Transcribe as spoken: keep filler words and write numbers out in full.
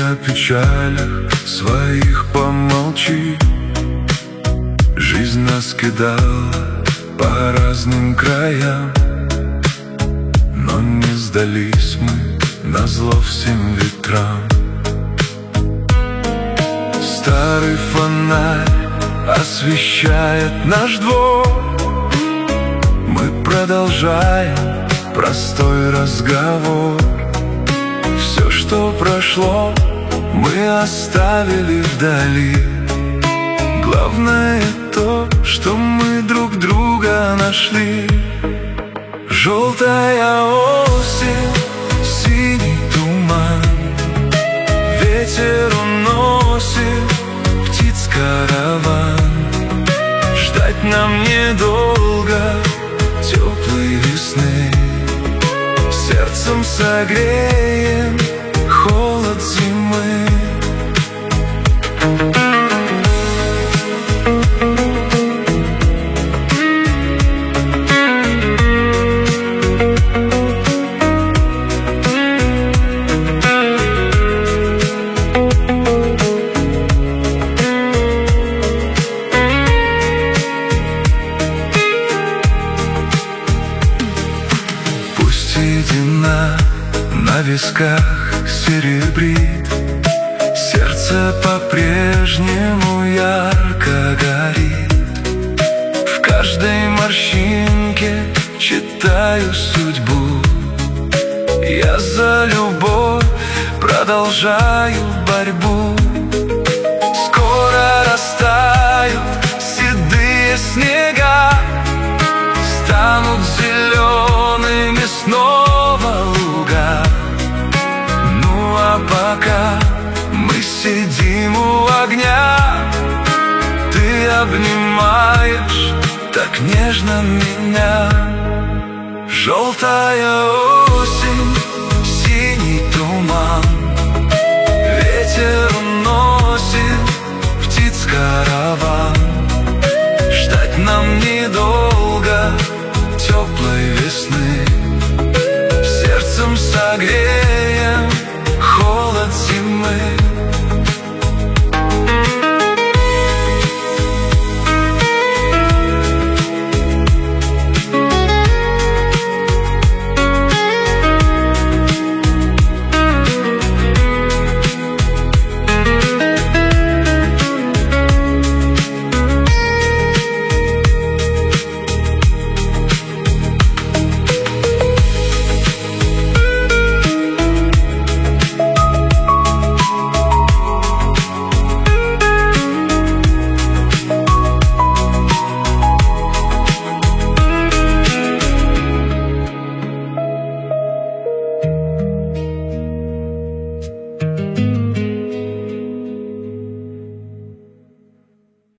о печалях своих помолчи. Жизнь нас кидала по разным краям, но не сдались мы назло всем ветрам. Старый фонарь освещает наш двор. Мы продолжаем простой разговор. Все, что прошло, мы оставили вдали. Главное то, что мы друг друга нашли. Желтая осень, синий туман, ветер уносит птиц караван. Ждать нам недолго теплой весны. Сердцем согреем холод зимы. Седина на висках серебрит, сердце по-прежнему ярко горит. В каждой морщинке читаю судьбу. Я за любовь продолжаю борьбу. Скоро растают седые снега, станут зелеными снова луга. Ну а пока мы сидим у огня, ты обнимаешь так нежно меня. Желтая осень, синий туман, ветер уносит птиц караван. Ждать нам недолго теплой весны. Сердцем согреем холод зимы.